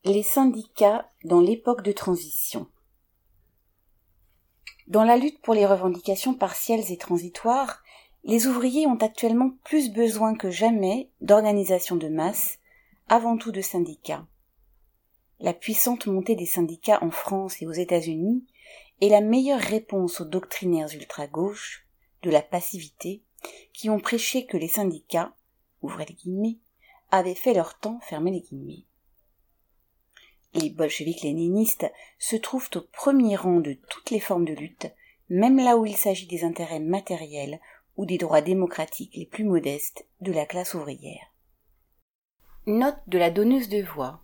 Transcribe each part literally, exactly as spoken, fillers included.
Les syndicats dans l'époque de transition. Dans la lutte pour les revendications partielles et transitoires, les ouvriers ont actuellement plus besoin que jamais d'organisations de masse, avant tout de syndicats. La puissante montée des syndicats en France et aux États-Unis est la meilleure réponse aux doctrinaires ultra-gauche de la passivité qui ont prêché que les syndicats, ouvrez les guillemets, avaient fait leur temps, fermez les guillemets. Les bolcheviks léninistes se trouvent au premier rang de toutes les formes de lutte, même là où il s'agit des intérêts matériels ou des droits démocratiques les plus modestes de la classe ouvrière. Note de la donneuse de voix.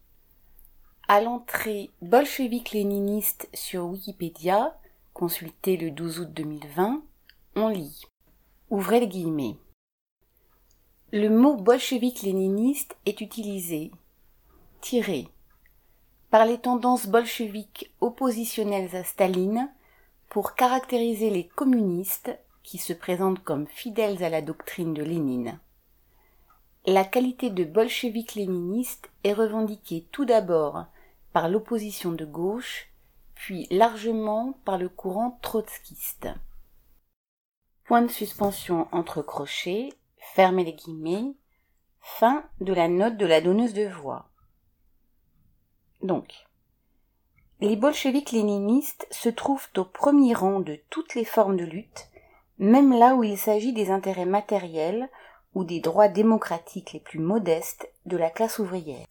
À l'entrée bolchevique-léniniste sur Wikipédia, consultée le douze août deux mille vingt, on lit, ouvrez les guillemets. Le mot bolchevique-léniniste est utilisé, tiré, par les tendances bolcheviques oppositionnelles à Staline pour caractériser les communistes qui se présentent comme fidèles à la doctrine de Lénine. La qualité de bolchevique-léniniste est revendiquée tout d'abord par l'opposition de gauche, puis largement par le courant trotskiste. Point de suspension entre crochets, fermez les guillemets, fin de la note de la donneuse de voix. Donc, les bolcheviks léninistes se trouvent au premier rang de toutes les formes de lutte, même là où il s'agit des intérêts matériels ou des droits démocratiques les plus modestes de la classe ouvrière.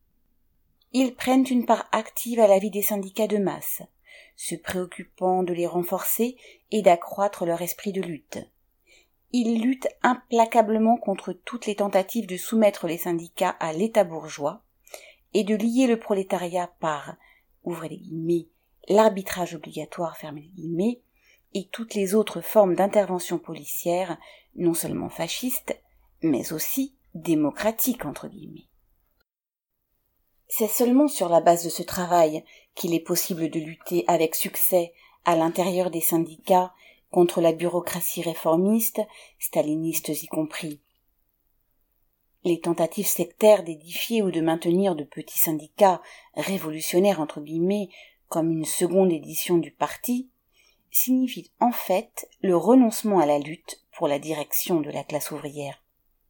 Ils prennent une part active à la vie des syndicats de masse, se préoccupant de les renforcer et d'accroître leur esprit de lutte. Ils luttent implacablement contre toutes les tentatives de soumettre les syndicats à l'État bourgeois, et de lier le prolétariat par, ouvrez les guillemets, l'arbitrage obligatoire, fermez les guillemets, et toutes les autres formes d'intervention policière, non seulement fascistes, mais aussi démocratiques, entre guillemets. C'est seulement sur la base de ce travail qu'il est possible de lutter avec succès à l'intérieur des syndicats contre la bureaucratie réformiste, stalinistes y compris. Les tentatives sectaires d'édifier ou de maintenir de petits syndicats révolutionnaires entre guillemets comme une seconde édition du parti signifient en fait le renoncement à la lutte pour la direction de la classe ouvrière.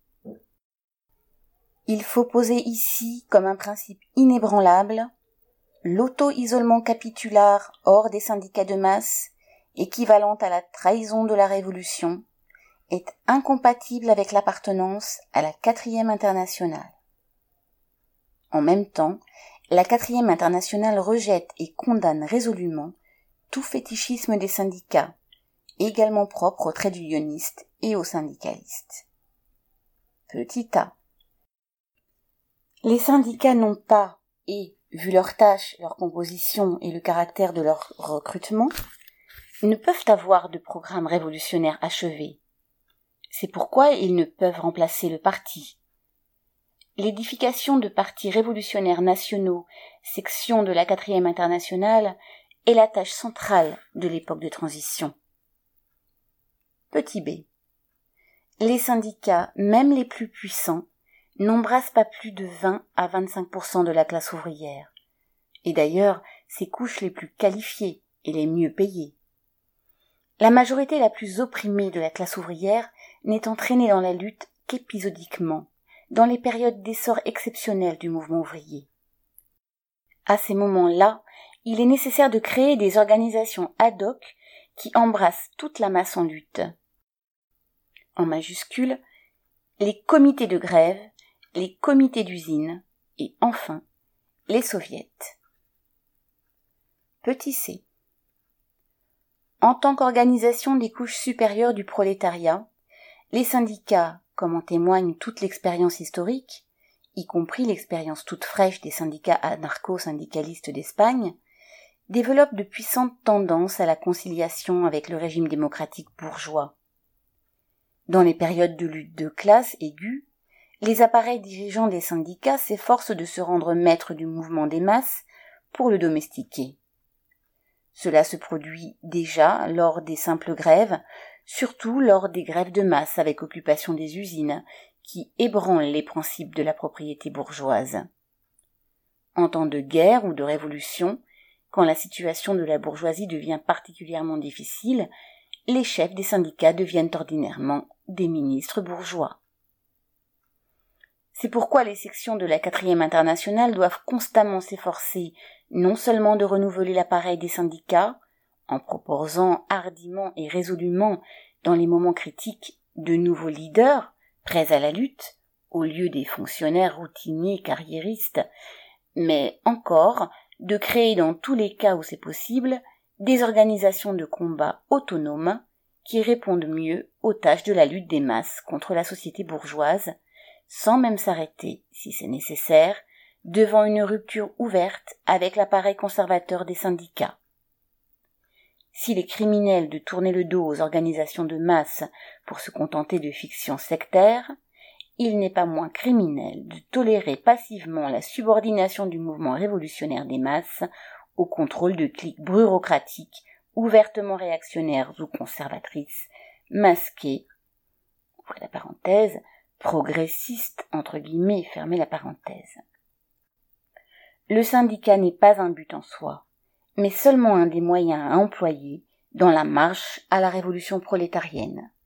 Il faut poser ici comme un principe inébranlable l'auto-isolement capitulaire hors des syndicats de masse, équivalent à la trahison de la Révolution, est incompatible avec l'appartenance à la quatrième internationale. En même temps, la quatrième internationale rejette et condamne résolument tout fétichisme des syndicats, également propre aux traits du unioniste et aux syndicalistes. Petit a. Les syndicats n'ont pas, et, vu leurs tâches, leur composition et le caractère de leur recrutement, ne peuvent avoir de programme révolutionnaire achevé. C'est pourquoi ils ne peuvent remplacer le parti. L'édification de partis révolutionnaires nationaux, section de la quatrième internationale, est la tâche centrale de l'époque de transition. Petit b. Les syndicats, même les plus puissants, n'embrassent pas plus de vingt à vingt-cinq pour cent de la classe ouvrière, et d'ailleurs ces couches les plus qualifiées et les mieux payées. La majorité la plus opprimée de la classe ouvrière n'est entraînée dans la lutte qu'épisodiquement, dans les périodes d'essor exceptionnel du mouvement ouvrier. À ces moments-là, il est nécessaire de créer des organisations ad hoc qui embrassent toute la masse en lutte. En majuscule, les comités de grève, les comités d'usine et enfin les soviets. Petit c. En tant qu'organisation des couches supérieures du prolétariat, les syndicats, comme en témoigne toute l'expérience historique, y compris l'expérience toute fraîche des syndicats anarcho-syndicalistes d'Espagne, développent de puissantes tendances à la conciliation avec le régime démocratique bourgeois. Dans les périodes de lutte de classe aiguë, les appareils dirigeants des syndicats s'efforcent de se rendre maîtres du mouvement des masses pour le domestiquer. Cela se produit déjà lors des simples grèves, surtout lors des grèves de masse avec occupation des usines, qui ébranlent les principes de la propriété bourgeoise. En temps de guerre ou de révolution, quand la situation de la bourgeoisie devient particulièrement difficile, les chefs des syndicats deviennent ordinairement des ministres bourgeois. C'est pourquoi les sections de la quatrième internationale doivent constamment s'efforcer non seulement de renouveler l'appareil des syndicats, en proposant hardiment et résolument, dans les moments critiques, de nouveaux leaders, prêts à la lutte, au lieu des fonctionnaires routiniers carriéristes, mais encore de créer dans tous les cas où c'est possible, des organisations de combat autonomes qui répondent mieux aux tâches de la lutte des masses contre la société bourgeoise, sans même s'arrêter, si c'est nécessaire, devant une rupture ouverte avec l'appareil conservateur des syndicats. S'il est criminel de tourner le dos aux organisations de masse pour se contenter de fictions sectaires, il n'est pas moins criminel de tolérer passivement la subordination du mouvement révolutionnaire des masses au contrôle de cliques bureaucratiques ouvertement réactionnaires ou conservatrices, masquées, ouvrez la parenthèse, progressistes, entre guillemets, fermez la parenthèse. Le syndicat n'est pas un but en soi, mais seulement un des moyens à employer dans la marche à la révolution prolétarienne.